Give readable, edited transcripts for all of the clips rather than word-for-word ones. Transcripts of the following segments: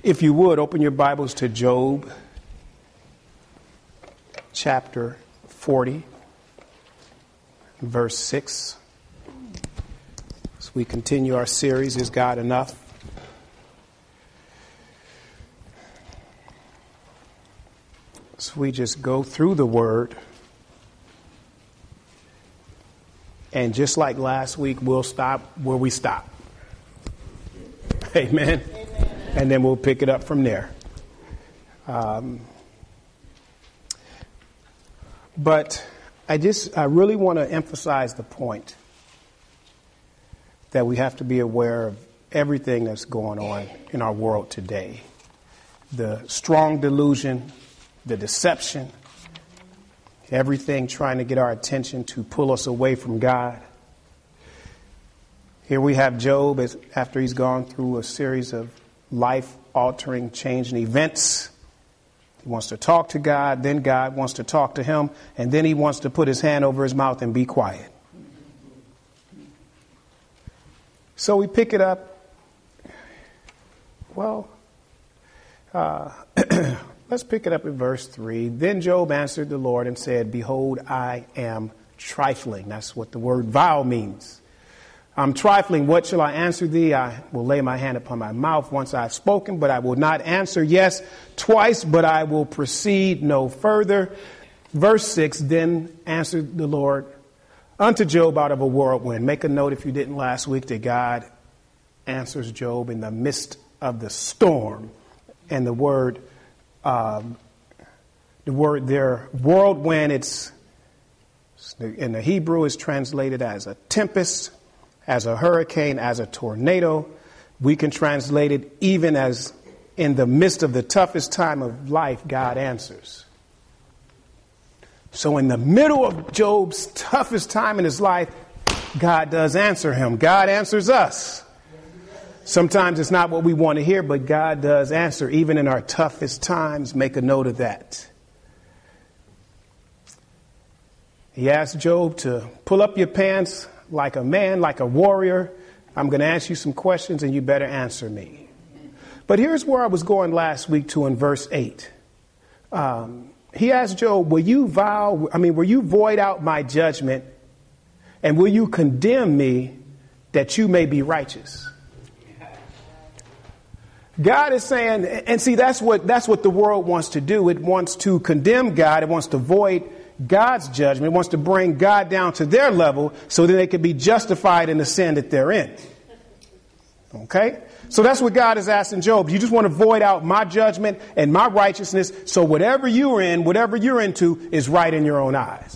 If you would, open your Bibles to Job, chapter 40, verse 6. As we continue our series, Is God Enough? So we just go through the Word. And just like last week, we'll stop where we stop. Amen. And then we'll pick it up from there. But I really want to emphasize the point that we have to be aware of everything that's going on in our world today. The strong delusion, the deception, everything trying to get our attention to pull us away from God. Here we have Job after he's gone through a series of life-altering, changing events. He wants to talk to God, then God wants to talk to him, and then he wants to put his hand over his mouth and be quiet. So we pick it up. Well, let's pick it up in verse 3. Then Job answered the Lord and said, Behold, I am trifling. That's what the word vile means. I'm trifling. What shall I answer thee? I will lay my hand upon my mouth. Once I have spoken, but I will not answer. Yes, twice, but I will proceed no further. Verse 6, then answered the Lord unto Job out of a whirlwind. Make a note, if you didn't last week, that God answers Job in the midst of the storm. And the word there, whirlwind, it's in the Hebrew is translated as a tempest, as a hurricane, as a tornado. We can translate it even as in the midst of the toughest time of life, God answers. So in the middle of Job's toughest time in his life, God does answer him. God answers us. Sometimes it's not what we want to hear, but God does answer. Even in our toughest times, make a note of that. He asked Job to pull up your pants like a man, like a warrior. I'm going to ask you some questions and you better answer me. But here's where I was going last week to in verse 8. He asked Job, will you void out my judgment and will you condemn me that you may be righteous? God is saying, and see, that's what the world wants to do. It wants to condemn God. It wants to void God's judgment. It wants to bring God down to their level so that they can be justified in the sin that they're in. Okay? So that's what God is asking Job. You just want to void out my judgment and my righteousness so whatever you're in, whatever you're into is right in your own eyes.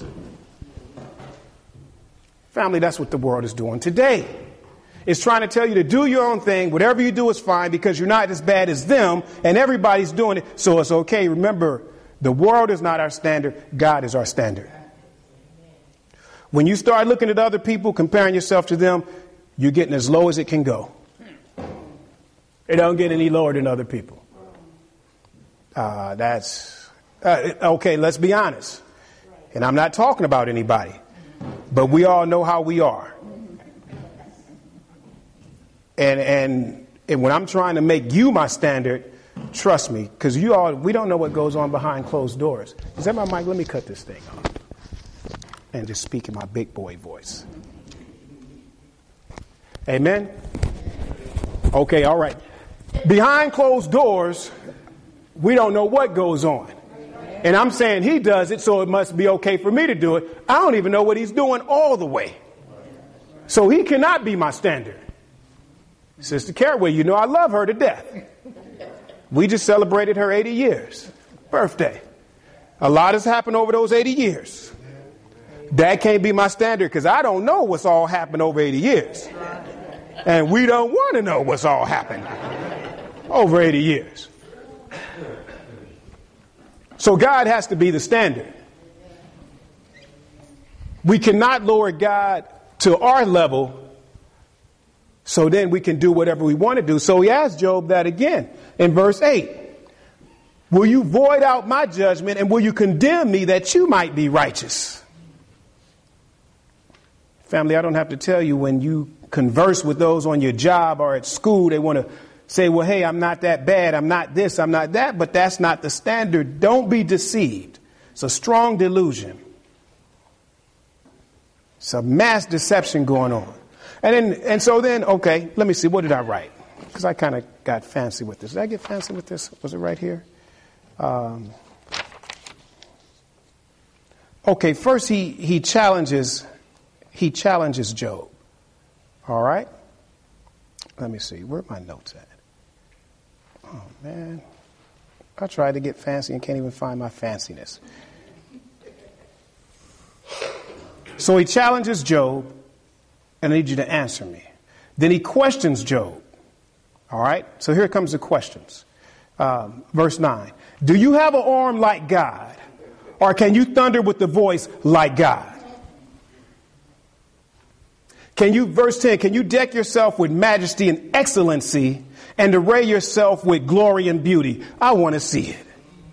Family, that's what the world is doing today. It's trying to tell you to do your own thing. Whatever you do is fine because you're not as bad as them and everybody's doing it. So it's okay. Remember, the world is not our standard. God is our standard. When you start looking at other people, comparing yourself to them, you're getting as low as it can go. It don't get any lower than other people. Okay, let's be honest. And I'm not talking about anybody, but we all know how we are. And when I'm trying to make you my standard, trust me, because we don't know what goes on behind closed doors. Is that my mic? Let me cut this thing off and just speak in my big boy voice. Amen? Okay, all right. Behind closed doors, we don't know what goes on. And I'm saying he does it, so it must be okay for me to do it. I don't even know what he's doing all the way. So he cannot be my standard. Sister Caraway, you know I love her to death. We just celebrated her 80 years birthday. A lot has happened over those 80 years. That can't be my standard because I don't know what's all happened over 80 years. And we don't want to know what's all happened over 80 years. So God has to be the standard. We cannot lower God to our level so then we can do whatever we want to do. So he asked Job that again in verse 8. Will you void out my judgment and will you condemn me that you might be righteous? Family, I don't have to tell you when you converse with those on your job or at school, they want to say, well, hey, I'm not that bad. I'm not this. I'm not that. But that's not the standard. Don't be deceived. It's a strong delusion. It's a mass deception going on. And so then, okay, let me see. What did I write? Because I kind of got fancy with this. Did I get fancy with this? Was it right here? Okay, first he challenges Job. All right? Let me see. Where are my notes at? Oh, man. I tried to get fancy and can't even find my fanciness. So he challenges Job, and I need you to answer me. Then he questions Job. All right? So here comes the questions. Verse 9. Do you have an arm like God? Or can you thunder with the voice like God? Verse 10, can you deck yourself with majesty and excellency and array yourself with glory and beauty? I want to see it.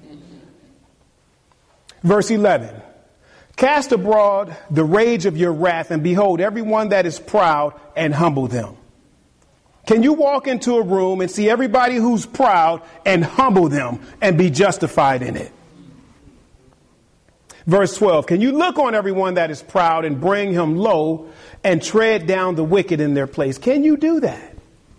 Verse 11, cast abroad the rage of your wrath and behold everyone that is proud and humble them. Can you walk into a room and see everybody who's proud and humble them and be justified in it? Verse 12, can you look on everyone that is proud and bring him low and tread down the wicked in their place? Can you do that?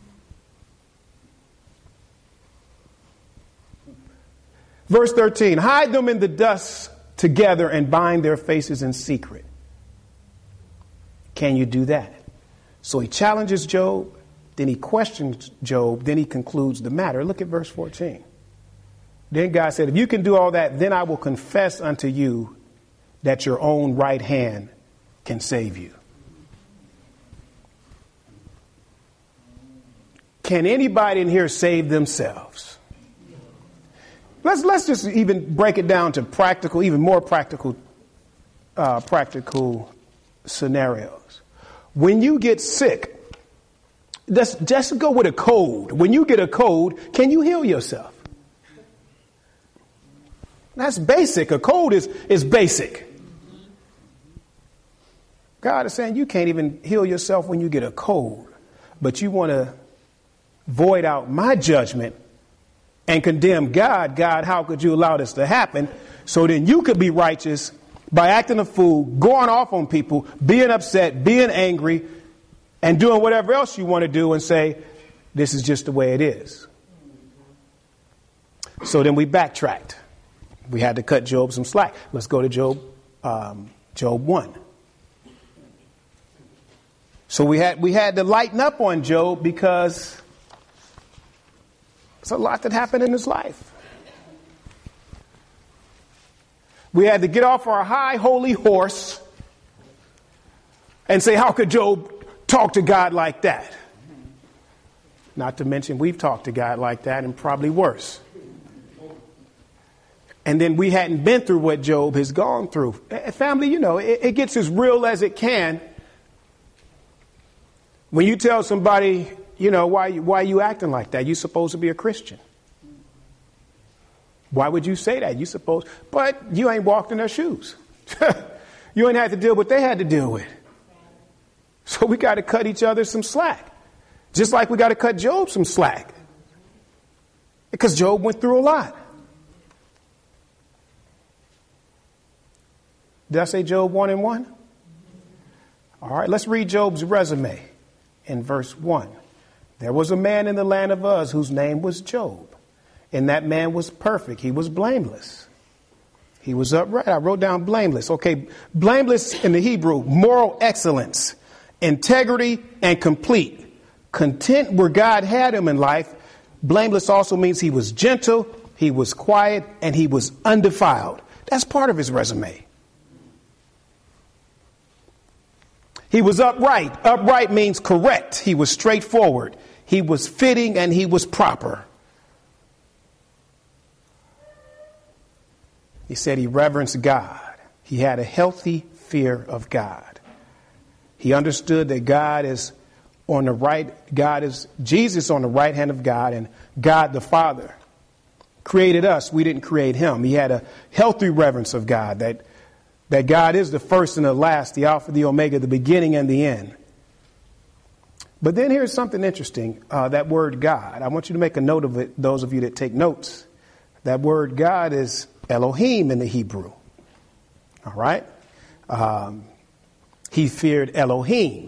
Verse 13, hide them in the dust together and bind their faces in secret. Can you do that? So he challenges Job, then he questions Job, then he concludes the matter. Look at verse 14. Then God said, if you can do all that, then I will confess unto you that your own right hand can save you. Can anybody in here save themselves? Let's just even break it down to practical, even more practical scenarios. When you get sick, just go with a cold. When you get a cold, can you heal yourself? That's basic. A cold is basic. God is saying you can't even heal yourself when you get a cold, but you want to void out my judgment and condemn God. God, how could you allow this to happen? So then you could be righteous by acting a fool, going off on people, being upset, being angry, and doing whatever else you want to do and say, this is just the way it is. So then we backtracked. We had to cut Job some slack. Let's go to Job 1. So we had to lighten up on Job because there's a lot that happened in his life. We had to get off our high holy horse and say, how could Job talk to God like that? Not to mention we've talked to God like that and probably worse. And then we hadn't been through what Job has gone through. Family, you know, it gets as real as it can. When you tell somebody, you know, why you acting like that? You're supposed to be a Christian. Why would you say that? But you ain't walked in their shoes. You ain't had to deal with what they had to deal with. So we got to cut each other some slack. Just like we got to cut Job some slack. Because Job went through a lot. Did I say Job 1:1? All right, let's read Job's resume in verse 1. There was a man in the land of Uz whose name was Job. And that man was perfect. He was blameless. He was upright. I wrote down blameless. Okay, blameless in the Hebrew, moral excellence, integrity, and complete. Content where God had him in life. Blameless also means he was gentle, he was quiet, and he was undefiled. That's part of his resume. He was upright. Upright means correct. He was straightforward. He was fitting and he was proper. He said he reverenced God. He had a healthy fear of God. He understood that God is on the right. Jesus on the right hand of God, and God the Father created us. We didn't create him. He had a healthy reverence of God, that God is the first and the last, the Alpha, the Omega, the beginning and the end. But then here's something interesting. That word God, I want you to make a note of it, those of you that take notes. That word God is Elohim in the Hebrew. All right? He feared Elohim.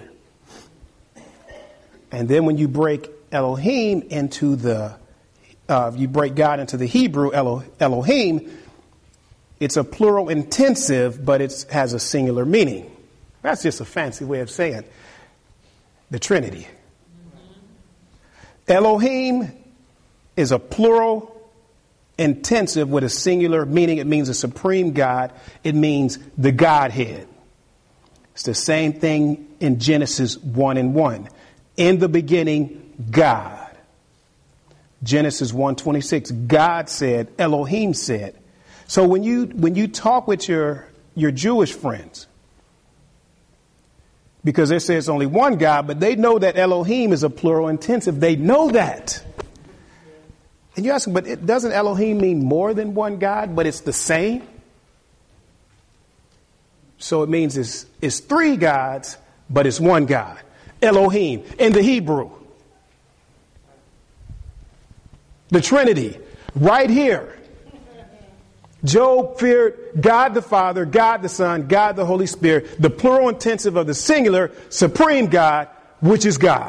And then when you break Elohim into you break God into the Hebrew, Elohim, it's a plural intensive, but it has a singular meaning. That's just a fancy way of saying the Trinity. Elohim is a plural intensive with a singular meaning. It means a supreme God. It means the Godhead. It's the same thing in Genesis 1:1. In the beginning, God. Genesis 1:26. God said, Elohim said. So when you talk with your Jewish friends, because they say it's only one God, but they know that Elohim is a plural intensive. They know that. And you ask them, but doesn't Elohim mean more than one God, but it's the same? So it means it's three gods, but it's one God. Elohim in the Hebrew. The Trinity right here. Job feared God the Father, God the Son, God the Holy Spirit, the plural intensive of the singular supreme God, which is God.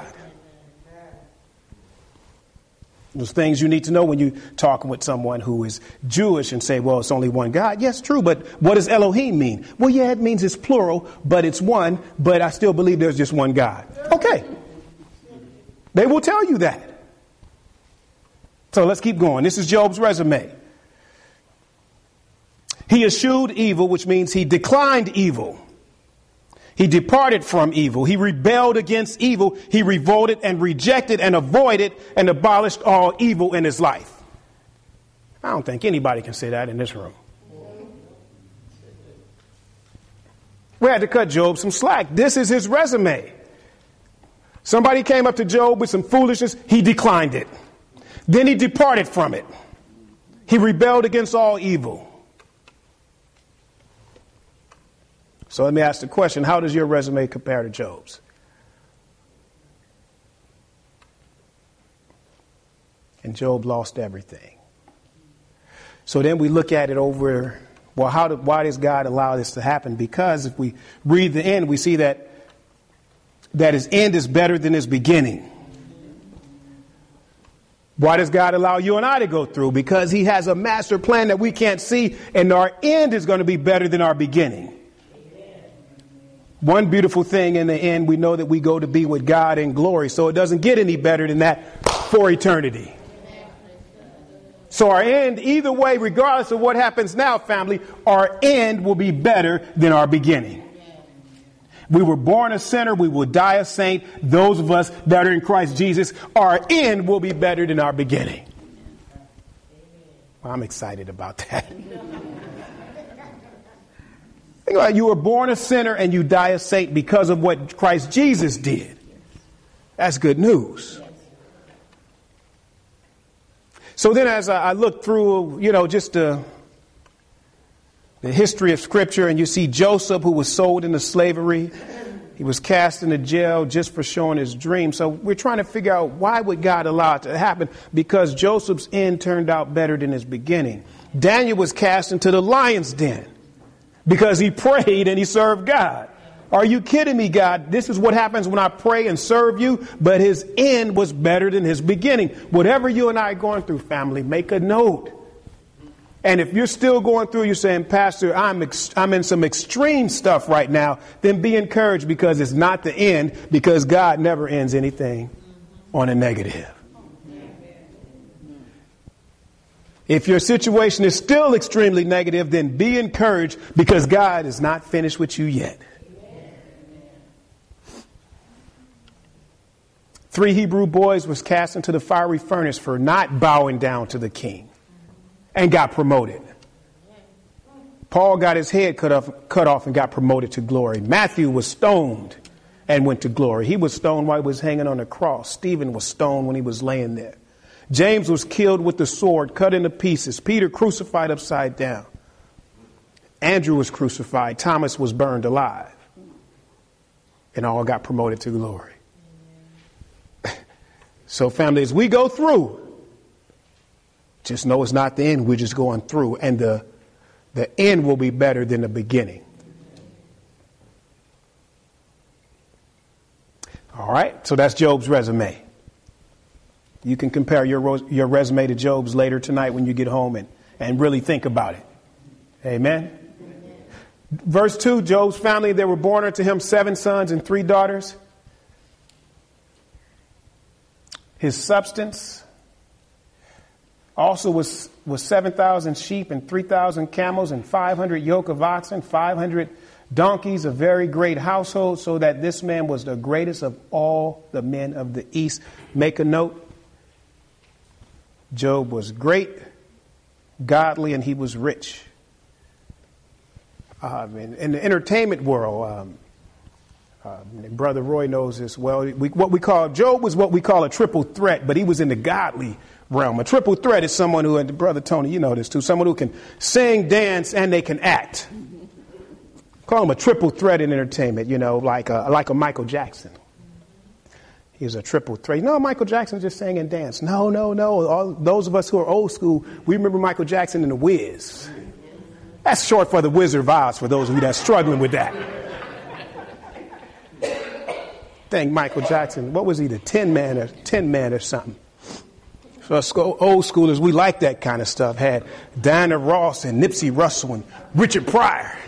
Those things you need to know when you talk with someone who is Jewish and say, well, it's only one God. Yes, true. But what does Elohim mean? Well, yeah, it means it's plural, but it's one. But I still believe there's just one God. OK. They will tell you that. So let's keep going. This is Job's resume. He eschewed evil, which means he declined evil. He departed from evil. He rebelled against evil. He revolted and rejected and avoided and abolished all evil in his life. I don't think anybody can say that in this room. We had to cut Job some slack. This is his resume. Somebody came up to Job with some foolishness. He declined it. Then he departed from it. He rebelled against all evil. So let me ask the question, how does your resume compare to Job's? And Job lost everything. So then we look at it over, well, why does God allow this to happen? Because if we read the end, we see that his end is better than his beginning. Why does God allow you and I to go through? Because he has a master plan that we can't see, and our end is going to be better than our beginning. One beautiful thing in the end, we know that we go to be with God in glory. So it doesn't get any better than that for eternity. So our end, either way, regardless of what happens now, family, our end will be better than our beginning. We were born a sinner. We will die a saint. Those of us that are in Christ Jesus, our end will be better than our beginning. Well, I'm excited about that. Think about it, you were born a sinner and you die a saint because of what Christ Jesus did. That's good news. So then as I look through, just the history of Scripture, and you see Joseph, who was sold into slavery. He was cast into jail just for showing his dream. So we're trying to figure out, why would God allow it to happen? Because Joseph's end turned out better than his beginning. Daniel was cast into the lion's den because he prayed and he served God. Are you kidding me, God? This is what happens when I pray and serve you. But his end was better than his beginning. Whatever you and I are going through, family, make a note. And if you're still going through, you're saying, Pastor, I'm in some extreme stuff right now, then be encouraged, because it's not the end, because God never ends anything on a negative. If your situation is still extremely negative, then be encouraged, because God is not finished with you yet. 3 Hebrew boys was cast into the fiery furnace for not bowing down to the king, and got promoted. Paul got his head cut off and got promoted to glory. Matthew was stoned and went to glory. He was stoned while he was hanging on the cross. Stephen was stoned when he was laying there. James was killed with the sword, cut into pieces. Peter crucified upside down. Andrew was crucified. Thomas was burned alive. And all got promoted to glory. So family, as we go through, just know it's not the end. We're just going through. And the end will be better than the beginning. All right. So that's Job's resume. You can compare your resume to Job's later tonight when you get home and really think about it. Amen. Verse 2, Job's family, there were born unto him 7 sons and 3 daughters. His substance also was 7,000 sheep and 3,000 camels and 500 yoke of oxen, 500 donkeys, a very great household, so that this man was the greatest of all the men of the east. Make a note. Job was great, godly, and he was rich. In the entertainment world, Brother Roy knows this well. Job was what we call a triple threat, but he was in the godly realm. A triple threat is someone who, and Brother Tony, you know this too, someone who can sing, dance, and they can act. Call him a triple threat in entertainment, like a Michael Jackson. He was a triple threat. No, Michael Jackson just sang and danced. No. All those of us who are old school, we remember Michael Jackson in The Wiz. That's short for the Wizard of Oz, for those of you that's struggling with that. Think Michael Jackson, what was he, the Tin Man or something? So us old schoolers, we like that kind of stuff. Had Diana Ross and Nipsey Russell and Richard Pryor.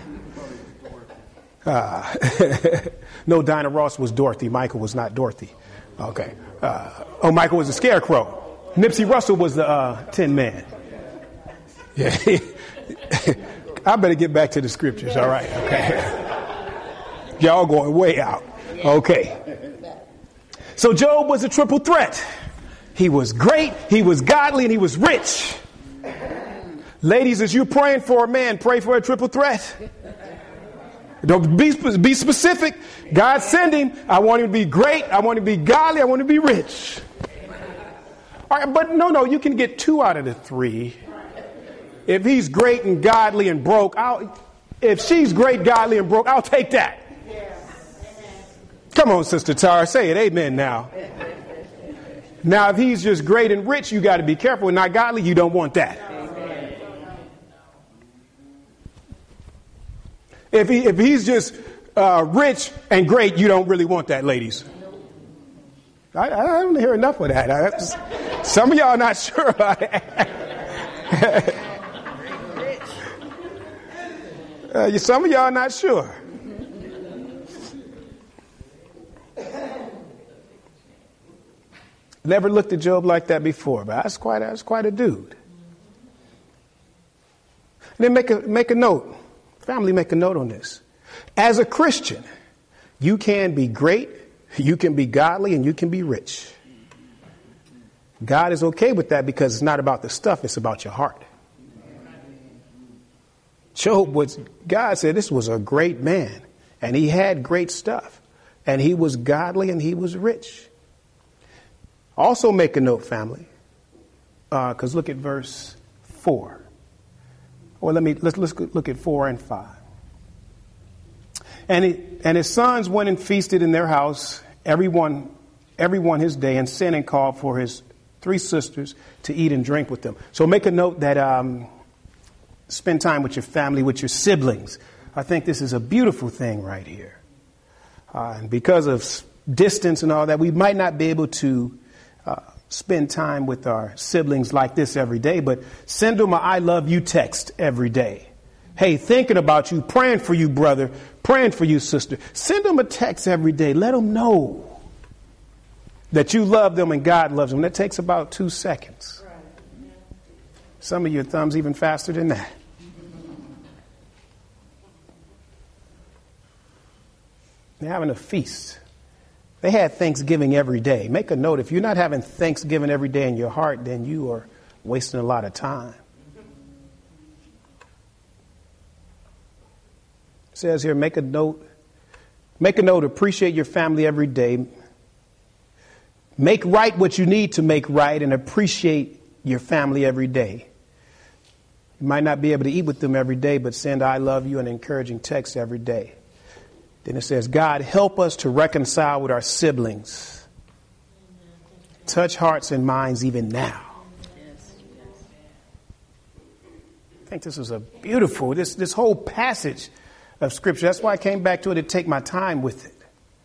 No, Diana Ross was Dorothy. Michael was not Dorothy. Okay. Michael was the Scarecrow. Nipsey Russell was the Tin Man. Yeah. I better get back to the scriptures. All right. Okay. Y'all going way out. Okay. So Job was a triple threat. He was great, he was godly, and he was rich. Ladies, as you're praying for a man, pray for a triple threat. Don't be specific. God send him. I want him to be great. I want him to be godly. I want him to be rich. All right, but no, you can get 2 out of the 3. If he's great and godly and broke, if she's great, godly, and broke, I'll take that. Come on, Sister Tara, say it. Amen now. Now, if he's just great and rich, you got to be careful. And not godly, you don't want that. If he's just rich and great, you don't really want that, ladies. I don't hear enough of that. Some of y'all not sure about that. Some of y'all not sure. Never looked at Job like that before, but that's quite a dude. And then make a note. Family, make a note on this. As a Christian, you can be great, you can be godly, and you can be rich. God is okay with that because it's not about the stuff, it's about your heart. God said this was a great man, and he had great stuff, and he was godly, and he was rich. Also make a note, family, because look at verse 4. Well, let's look at 4 and 5. And his sons went and feasted in their house, everyone his day, and sent and called for his 3 sisters to eat and drink with them. So make a note that spend time with your family, with your siblings. I think this is a beautiful thing right here. And because of distance and all that, we might not be able to spend time with our siblings like this every day, but send them a I love you text every day. Hey, thinking about you, praying for you, brother, praying for you, sister. Send them a text every day. Let them know that you love them and God loves them. That takes about 2 seconds. Some of your thumbs even faster than that. They're having a feast. They had Thanksgiving every day. Make a note, if you're not having Thanksgiving every day in your heart, then you are wasting a lot of time. It says here, make a note, appreciate your family every day. Make right what you need to make right and appreciate your family every day. You might not be able to eat with them every day, but send I love you an encouraging text every day. Then it says, God, help us to reconcile with our siblings. touch hearts and minds even now. I think this is a beautiful, this whole passage of Scripture. That's why I came back to it to take my time with it.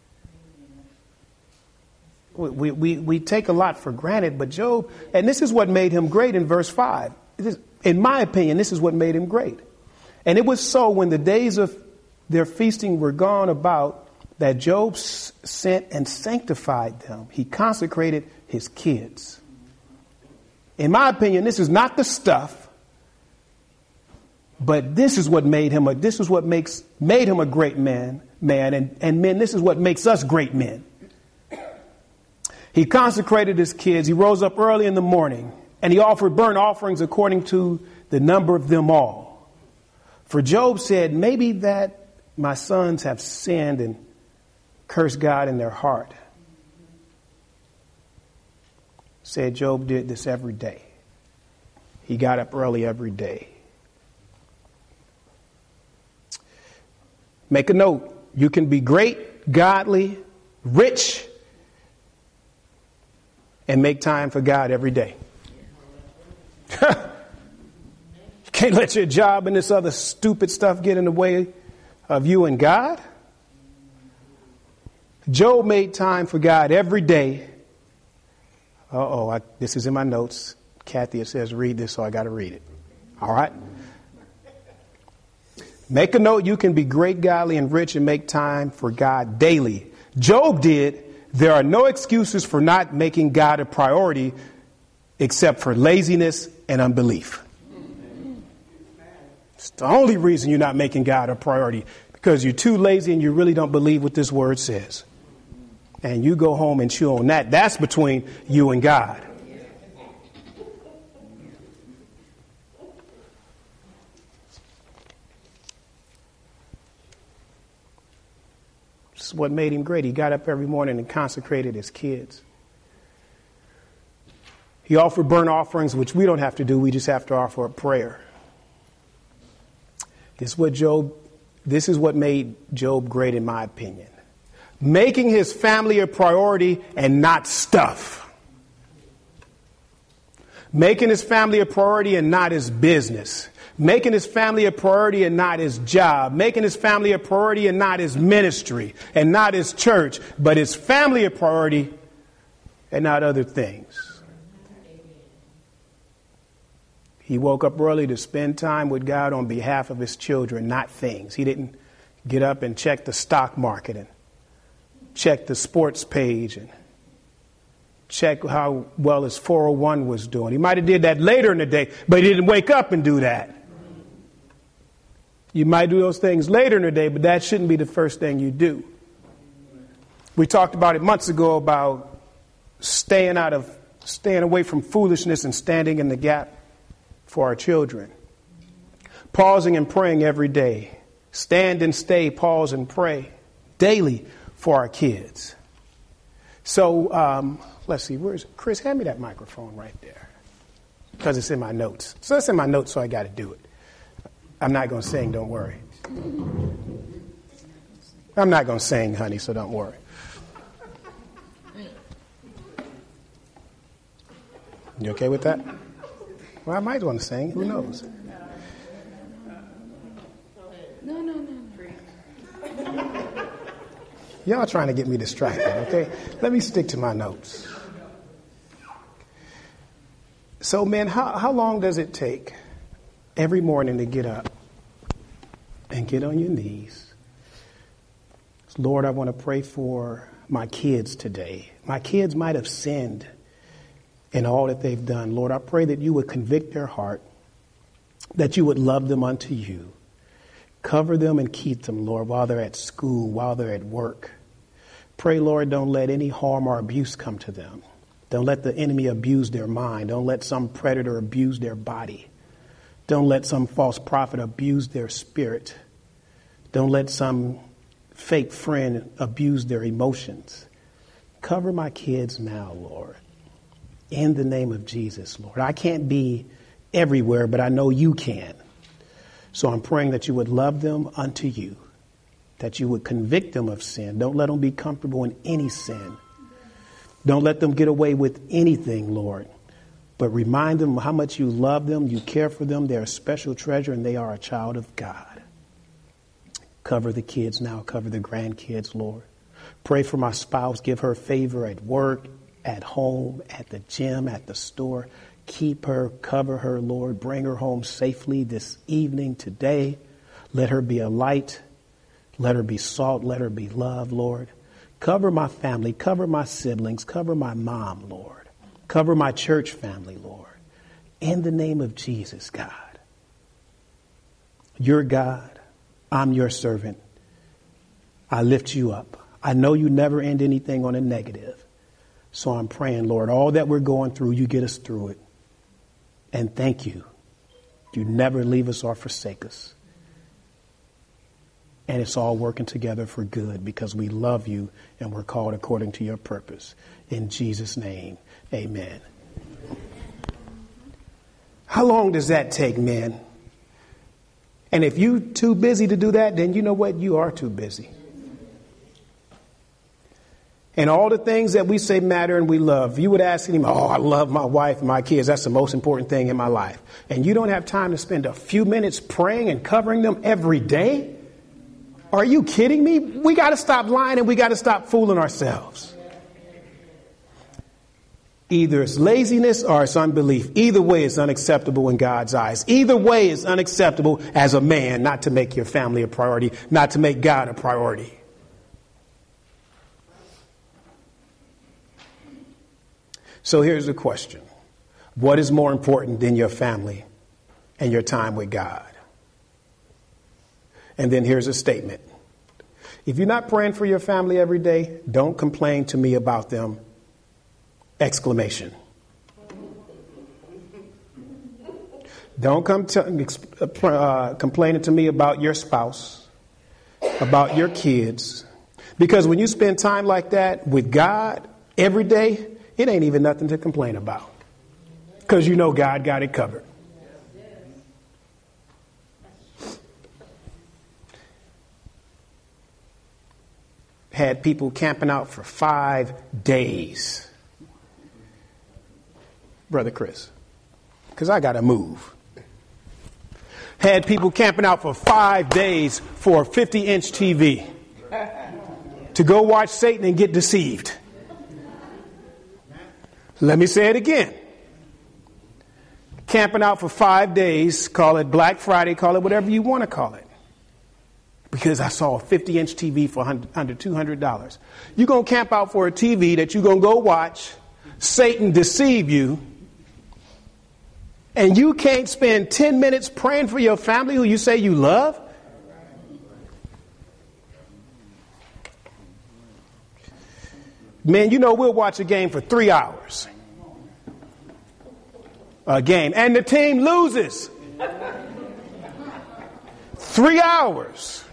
We take a lot for granted, but Job, and this is what made him great in verse 5. In my opinion, this is what made him great. And it was so when the days of their feasting were gone about that Job sent and sanctified them. He consecrated his kids. In my opinion, this is not the stuff, but this is what made him made him a great man, and men, this is what makes us great men. He consecrated his kids. He rose up early in the morning and he offered burnt offerings according to the number of them all. For Job said, maybe that my sons have sinned and cursed God in their heart. Said Job did this every day. He got up early every day. Make a note. You can be great, godly, rich, and make time for God every day. You can't let your job and this other stupid stuff get in the way of you and God. Job made time for God every day. This is in my notes. Kathy, it says read this, so I got to read it. All right. Make a note. You can be great, godly, and rich and make time for God daily. Job did. There are no excuses for not making God a priority except for laziness and unbelief. It's the only reason you're not making God a priority, because you're too lazy and you really don't believe what this word says. And you go home and chew on that. That's between you and God. This is what made him great. He got up every morning and consecrated his kids. He offered burnt offerings, which we don't have to do. We just have to offer a prayer. This is what made Job great, in my opinion. Making his family a priority and not stuff. Making his family a priority and not his business. Making his family a priority and not his job. Making his family a priority and not his ministry and not his church, but his family a priority and not other things. He woke up early to spend time with God on behalf of his children, not things. He didn't get up and check the stock market and check the sports page and check how well his 401 was doing. He might have did that later in the day, but he didn't wake up and do that. You might do those things later in the day, but that shouldn't be the first thing you do. We talked about it months ago about staying away from foolishness and standing in the gap for our children. Pausing and praying every day. Stand and stay, pause and pray daily for our kids. So let's see, where is it? Chris, hand me that microphone right there, because it's in my notes. So it's in my notes, so I got to do it. I'm not going to sing, don't worry. I'm not going to sing, honey, so don't worry. You okay with that? Well, I might want to sing. Who knows? No. Y'all trying to get me distracted, okay? Let me stick to my notes. So, man, how long does it take every morning to get up and get on your knees? Lord, I want to pray for my kids today. My kids might have sinned in all that they've done. Lord, I pray that you would convict their heart, that you would love them unto you. Cover them and keep them, Lord, while they're at school, while they're at work. Pray, Lord, don't let any harm or abuse come to them. Don't let the enemy abuse their mind. Don't let some predator abuse their body. Don't let some false prophet abuse their spirit. Don't let some fake friend abuse their emotions. Cover my kids now, Lord, in the name of Jesus, Lord. I can't be everywhere, but I know you can. So I'm praying that you would love them unto you, that you would convict them of sin. Don't let them be comfortable in any sin. Don't let them get away with anything, Lord. But remind them how much you love them, you care for them. They're a special treasure and they are a child of God. Cover the kids now. Cover the grandkids, Lord. Pray for my spouse. Give her favor at work, at home, at the gym, at the store. Keep her, cover her, Lord. Bring her home safely this evening, today. Let her be a light. Let her be salt. Let her be love, Lord. Cover my family. Cover my siblings. Cover my mom, Lord. Cover my church family, Lord. In the name of Jesus, God. You're God. I'm your servant. I lift you up. I know you never end anything on a negative. So I'm praying, Lord, all that we're going through, you get us through it. And thank you. You never leave us or forsake us. And it's all working together for good because we love you and we're called according to your purpose. In Jesus' name, amen. How long does that take, man? And if you're too busy to do that, then you know what? You are too busy. And all the things that we say matter and we love. You would ask him, oh, I love my wife and my kids. That's the most important thing in my life. And you don't have time to spend a few minutes praying and covering them every day? Are you kidding me? We got to stop lying and we got to stop fooling ourselves. Either it's laziness or it's unbelief. Either way is unacceptable in God's eyes. Either way is unacceptable as a man, not to make your family a priority, not to make God a priority. So here's the question. What is more important than your family and your time with God? And then here's a statement. If you're not praying for your family every day, don't complain to me about them. Exclamation. Don't come complaining to me about your spouse, about your kids. Because when you spend time like that with God every day, it ain't even nothing to complain about. Because you know God got it covered. Had people camping out for 5 days. Brother Chris, because I got to move. Had people camping out for 5 days for a 50-inch TV to go watch Satan and get deceived. Let me say it again. Camping out for 5 days, call it Black Friday, call it whatever you want to call it. Because I saw a 50-inch TV for under $200. You're going to camp out for a TV that you're going to go watch Satan deceive you. And you can't spend 10 minutes praying for your family who you say you love? Man, you know we'll watch a game for 3 hours. A game. And the team loses. 3 hours.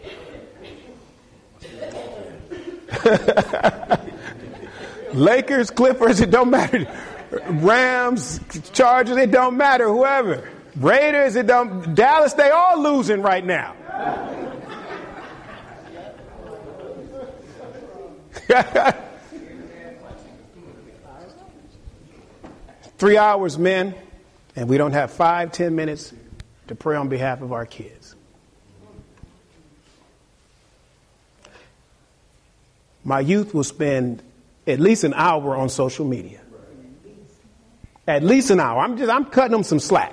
Lakers, Clippers, it don't matter. Rams, Chargers, it don't matter. Whoever. Raiders, it don't. Dallas, they all losing right now. 3 hours, men, and we don't have 5-10 minutes to pray on behalf of our kids. My youth will spend at least an hour on social media. At least an hour. I'm cutting them some slack.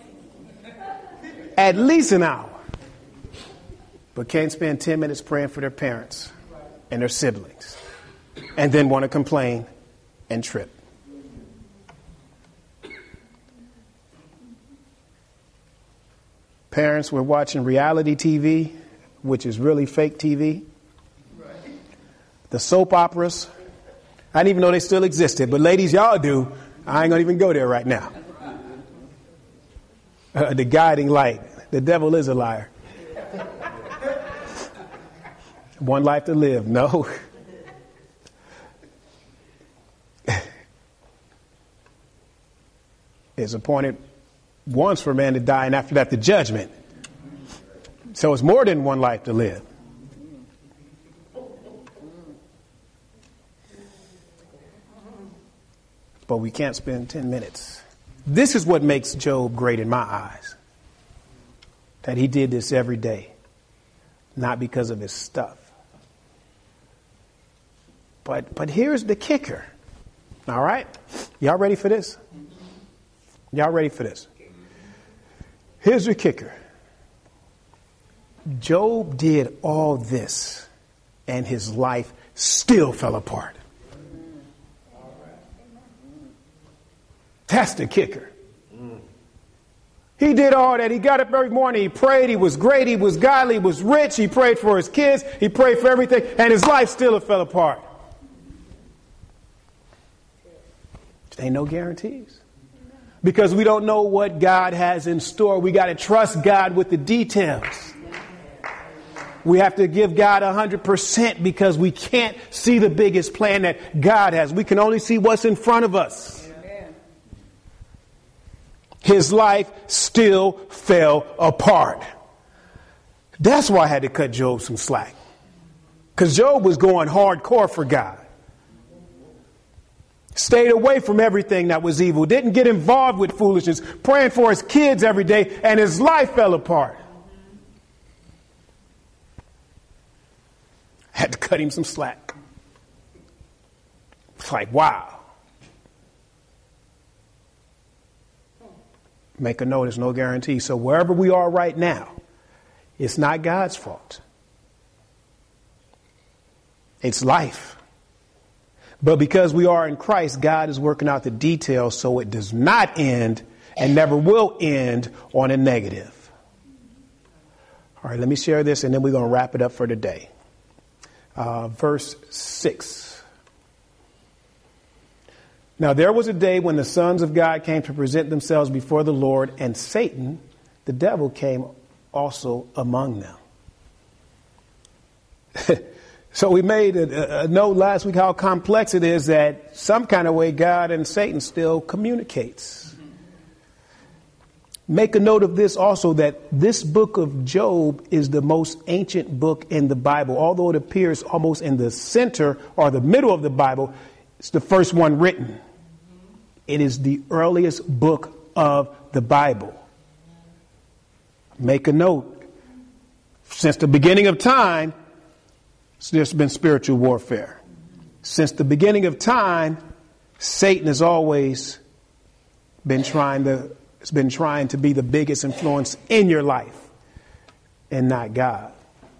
At least an hour. But can't spend 10 minutes praying for their parents and their siblings. And then want to complain and trip. Parents, we're watching reality TV, which is really fake TV. The soap operas. I didn't even know they still existed. But ladies, y'all do. I ain't going to even go there right now. The guiding light. The devil is a liar. One life to live. No. It's appointed once for man to die, and after that the judgment. So it's more than one life to live. but we can't spend 10 minutes. This is what makes Job great in my eyes. That he did this every day, not because of his stuff. But here's the kicker. All right? Y'all ready for this? Y'all ready for this? Here's the kicker. Job did all this, and his life still fell apart. That's the kicker. He did all that. He got up every morning. He prayed. He was great. He was godly. He was rich. He prayed for his kids. He prayed for everything. And his life still fell apart. There ain't no guarantees. Because we don't know what God has in store. We got to trust God with the details. We have to give God 100% because we can't see the biggest plan that God has. We can only see what's in front of us. His life still fell apart. That's why I had to cut Job some slack. Because Job was going hardcore for God. Stayed away from everything that was evil. Didn't get involved with foolishness. Praying for his kids every day. And his life fell apart. I had to cut him some slack. It's like, wow. Make a note, there's no guarantee. So wherever we are right now, it's not God's fault. It's life. But because we are in Christ, God is working out the details so it does not end and never will end on a negative. All right, let me share this and then we're going to wrap it up for today. Verse 6. Now there was a day when the sons of God came to present themselves before the Lord, and Satan, the devil, came also among them. So we made a note last week how complex it is that some kind of way God and Satan still communicates. Make a note of this also, that this book of Job is the most ancient book in the Bible. Although it appears almost in the center or the middle of the Bible, it's the first one written. It is the earliest book of the Bible. Make a note. Since the beginning of time, there's been spiritual warfare. Since the beginning of time, Satan has always been trying to be the biggest influence in your life and not God.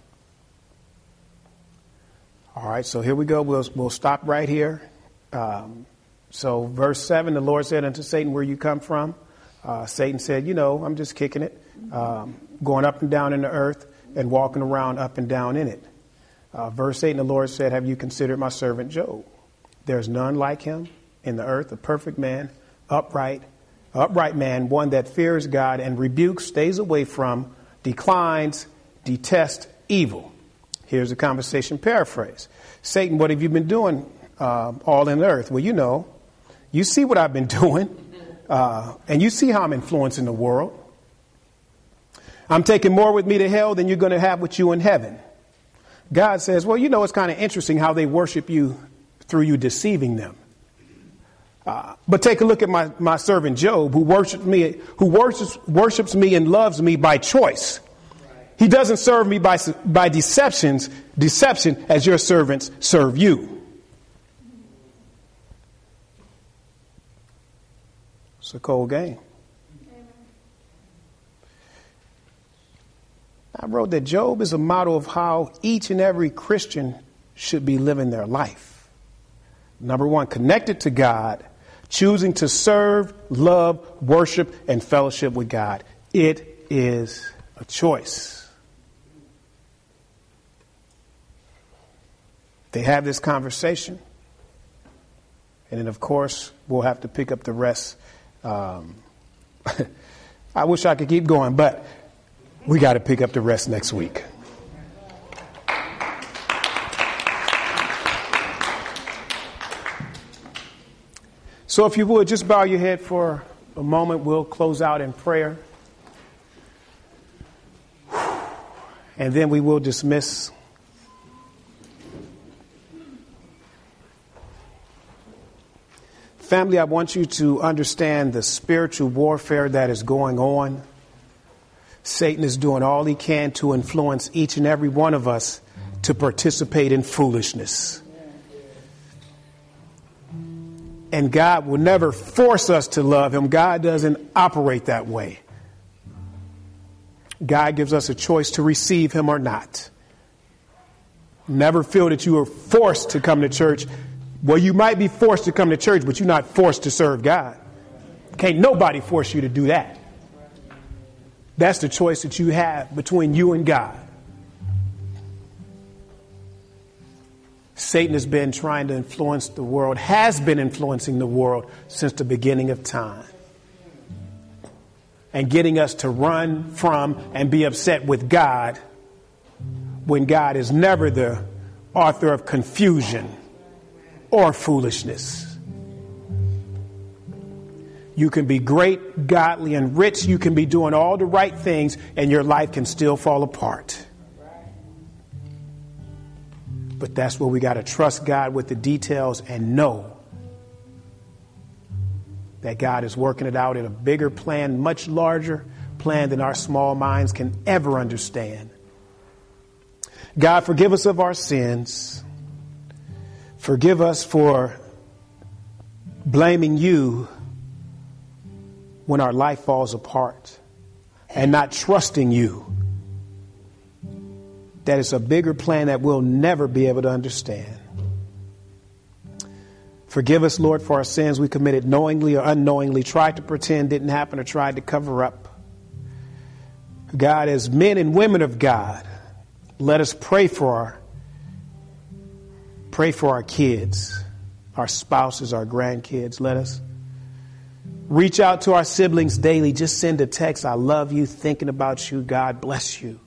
All right, so here we go. We'll stop right here. So verse 7, the Lord said unto Satan, where you come from? Satan said, I'm just kicking it, going up and down in the earth and walking around up and down in it. Verse 8, and the Lord said, have you considered my servant Job? There's none like him in the earth, a perfect man, upright man, one that fears God and rebukes, stays away from, declines, detests evil. Here's the conversation paraphrase. Satan, what have you been doing all in the earth? Well, you see what I've been doing, and you see how I'm influencing the world. I'm taking more with me to hell than you're going to have with you in heaven. God says, well, it's kind of interesting how they worship you through you deceiving them. But take a look at my servant Job, who worships me and loves me by choice. He doesn't serve me by deception as your servants serve you. It's a cold game. I wrote that Job is a model of how each and every Christian should be living their life. Number one, connected to God, choosing to serve, love, worship, and fellowship with God. It is a choice. They have this conversation. And then, of course, we'll have to pick up the rest. I wish I could keep going, but we got to pick up the rest next week. So if you would, just bow your head for a moment. We'll close out in prayer. And then we will dismiss. Family, I want you to understand the spiritual warfare that is going on. Satan is doing all he can to influence each and every one of us to participate in foolishness. And God will never force us to love him. God doesn't operate that way. God gives us a choice to receive him or not. Never feel that you are forced to come to church. Well, you might be forced to come to church, but you're not forced to serve God. Can't nobody force you to do that. That's the choice that you have between you and God. Satan has been trying to influence the world, has been influencing the world since the beginning of time. And getting us to run from and be upset with God when God is never the author of confusion or foolishness. You can be great, godly, and rich. You can be doing all the right things, and your life can still fall apart. But that's where we got to trust God with the details and know that God is working it out in a bigger plan, much larger plan than our small minds can ever understand. God, forgive us of our sins. Forgive us for blaming you when our life falls apart and not trusting you. That it's a bigger plan that we'll never be able to understand. Forgive us, Lord, for our sins we committed knowingly or unknowingly, tried to pretend didn't happen or tried to cover up. God, as men and women of God, let us pray for our kids, our spouses, our grandkids. Let us reach out to our siblings daily. Just send a text. I love you, thinking about you. God bless you.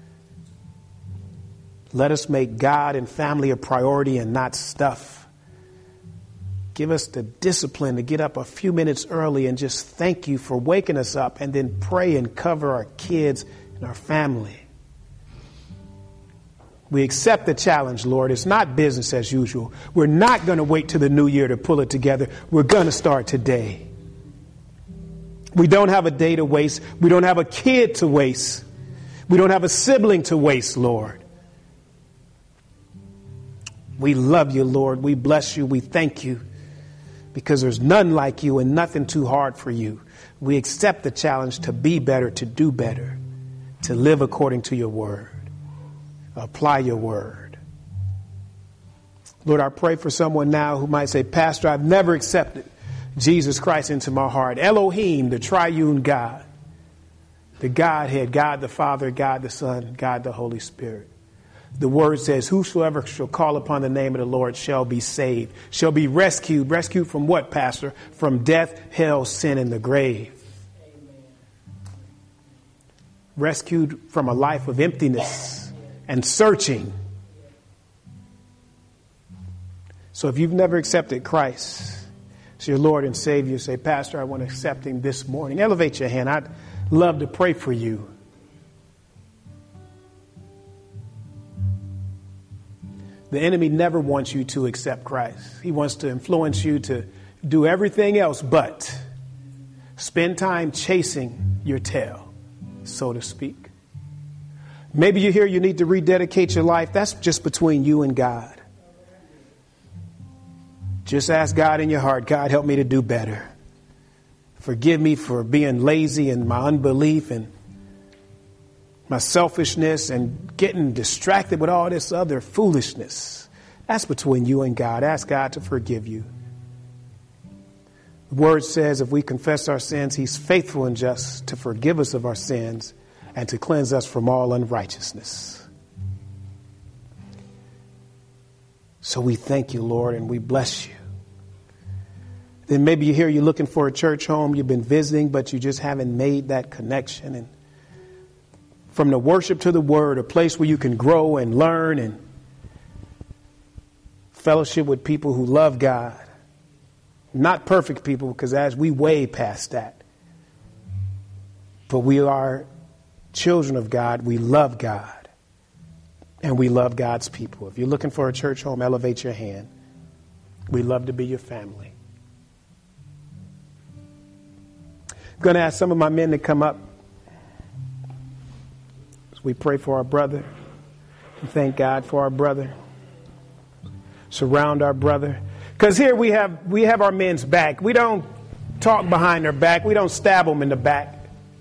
Let us make God and family a priority and not stuff. Give us the discipline to get up a few minutes early and just thank you for waking us up, and then pray and cover our kids and our family. We accept the challenge, Lord. It's not business as usual. We're not going to wait till the new year to pull it together. We're going to start today. We don't have a day to waste. We don't have a kid to waste. We don't have a sibling to waste, Lord. We love you, Lord. We bless you. We thank you because there's none like you and nothing too hard for you. We accept the challenge to be better, to do better, to live according to your word, apply your word. Lord, I pray for someone now who might say, Pastor, I've never accepted Jesus Christ into my heart. Elohim, the triune God, the Godhead, God the Father, God the Son, God the Holy Spirit. The word says, whosoever shall call upon the name of the Lord shall be saved, shall be rescued. Rescued from what, Pastor? From death, hell, sin, and the grave. Amen. Rescued from a life of emptiness and searching. So if you've never accepted Christ as your Lord and Savior, say, Pastor, I want to accept him this morning. Elevate your hand. I'd love to pray for you. The enemy never wants you to accept Christ. He wants to influence you to do everything else but spend time chasing your tail, so to speak. Maybe you're here, you need to rededicate your life. That's just between you and God. Just ask God in your heart, God, help me to do better. Forgive me for being lazy and my unbelief and my selfishness and getting distracted with all this other foolishness. That's between you and God. Ask God to forgive you. The word says if we confess our sins, he's faithful and just to forgive us of our sins and to cleanse us from all unrighteousness. So we thank you, Lord, and we bless you. Then maybe you're here, you're looking for a church home, you've been visiting, but you just haven't made that connection. And from the worship to the word, a place where you can grow and learn and fellowship with people who love God. Not perfect people, because as we way past that. But we are children of God. We love God. And we love God's people. If you're looking for a church home, elevate your hand. We'd love to be your family. I'm going to ask some of my men to come up as we pray for our brother. And thank God for our brother. Surround our brother. Because here we have our men's back. We don't talk behind their back. We don't stab them in the back.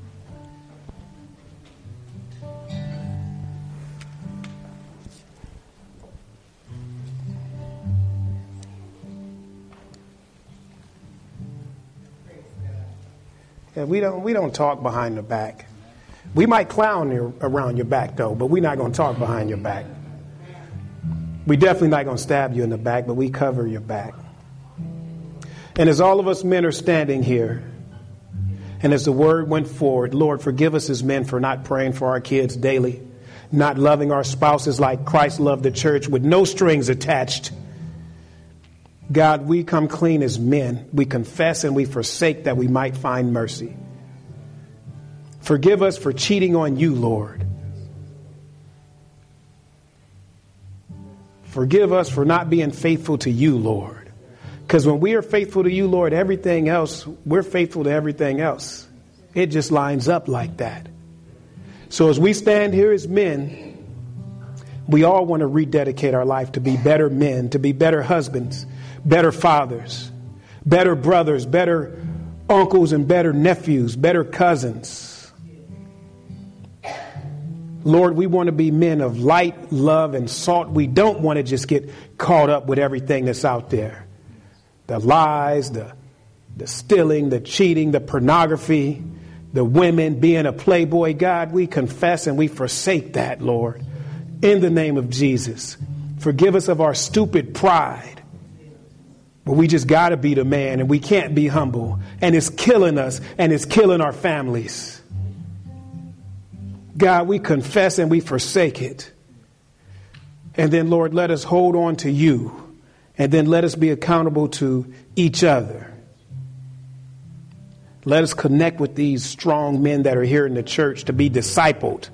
Yeah, we don't talk behind the back. We might clown around your back, though, but we're not going to talk behind your back. We definitely not going to stab you in the back, but we cover your back. And as all of us men are standing here, and as the word went forward, Lord, forgive us as men for not praying for our kids daily, not loving our spouses like Christ loved the church with no strings attached. God, we come clean as men. We confess and we forsake that we might find mercy. Forgive us for cheating on you, Lord. Forgive us for not being faithful to you, Lord. Because when we are faithful to you, Lord, everything else, we're faithful to everything else. It just lines up like that. So as we stand here as men, we all want to rededicate our life to be better men, to be better husbands, better fathers, better brothers, better uncles and better nephews, better cousins. Lord, we want to be men of light, love, and salt. We don't want to just get caught up with everything that's out there. The lies, the stealing, the cheating, the pornography, the women, being a playboy. God, we confess and we forsake that, Lord. In the name of Jesus, forgive us of our stupid pride. But we just got to be the man and we can't be humble. And it's killing us and it's killing our families. God, we confess and we forsake it. And then, Lord, let us hold on to you. And then let us be accountable to each other. Let us connect with these strong men that are here in the church to be discipled.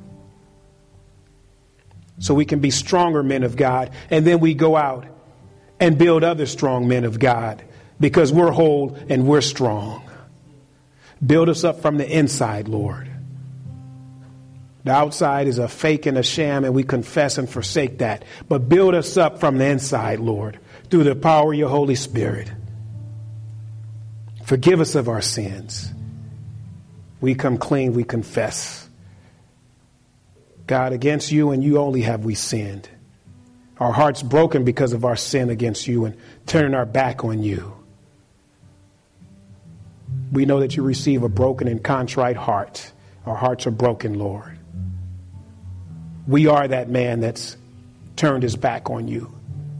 So we can be stronger men of God. And then we go out and build other strong men of God because we're whole and we're strong. Build us up from the inside, Lord. The outside is a fake and a sham, and we confess and forsake that. But build us up from the inside, Lord, through the power of your Holy Spirit. Forgive us of our sins. We come clean, we confess. God, against you and you only have we sinned. Our hearts broken because of our sin against you and turning our back on you. We know that you receive a broken and contrite heart. Our hearts are broken, Lord. We are that man that's turned his back on you.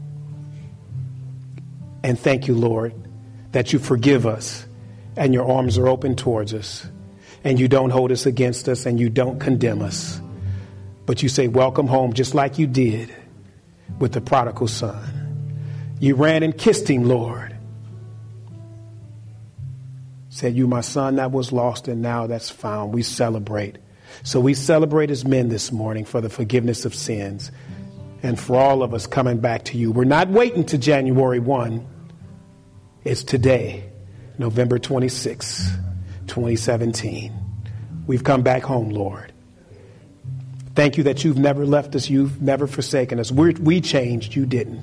And thank you, Lord, that you forgive us and your arms are open towards us and you don't hold us against us and you don't condemn us. But you say, welcome home, just like you did with the prodigal son. You ran and kissed him, Lord. Said, you, my son that was lost and now that's found. We celebrate. So we celebrate as men this morning for the forgiveness of sins and for all of us coming back to you. We're not waiting to January 1. It's today, November 26, 2017. We've come back home, Lord. Thank you that you've never left us. You've never forsaken us. We changed. You didn't.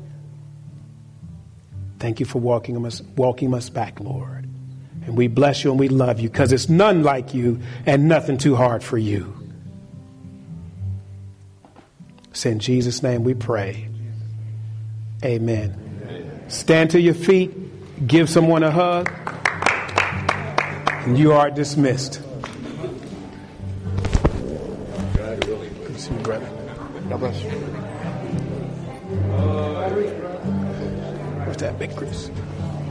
Thank you for walking us back, Lord. And we bless you and we love you because it's none like you and nothing too hard for you. It's in Jesus' name we pray. Amen. Stand to your feet. Give someone a hug. And you are dismissed. Good to see you, brother. God bless you. Where's that big Chris?